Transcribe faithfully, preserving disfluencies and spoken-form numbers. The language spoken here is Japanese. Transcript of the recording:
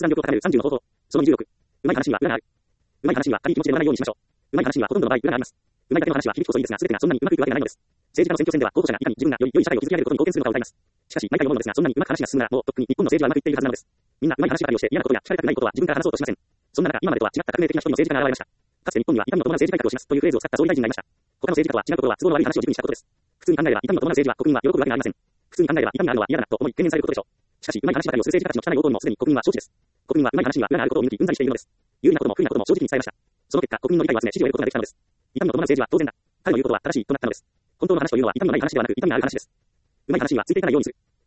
断力を高めるさんじゅうの方法。そのにじゅうろく。うまい話には裏がある。うまい話には軽い気持ちで乗らないようにしましょう。うまい話にはほとんどの場合裏があります。うまいだけの話は響きこそいいですが、すべてがそんなにうまくいくわけではないのです。政治家の選挙戦では候補者がいかに自分がより良い社会を築き上げることに貢献するのかを歌います。しかし、毎回思うのですが、そんなにうまく話が進むなら、もうとっくに日本の政治はうまくいっているはずなのです。みんなうまい話ばかりをして嫌なことや聞かれたくないことは自分から話そうとしません。そんな中、今までとは違った革命的な一人の政治家が現れました。かつて日本には痛みの伴う政治改革をしますというフレーズを使った総理大臣がいました。他の政治家とは違うところは都合の悪い話を軸にしたことです。普通に考えれば痛みの伴う政治は国民は喜ぶわけがありません。普通に考えれば痛みがあるのは嫌だなと思い懸念されることでしょう。しかし、うまい話ばかりをする政治家たちの汚い横にもすでに国民は承知です。国民はうまい話には裏があることを見抜きうんざりしているのです。有利なことも不利なことも正直に伝えました。その結果、国民の理解を集め支持を得ることができたのです。痛みの伴う政治は当然だ。彼の言うことは正しいとなったのです。本当の話というのは痛みのない話ではなく痛みがある話です。うまい話にはついていかないようにする。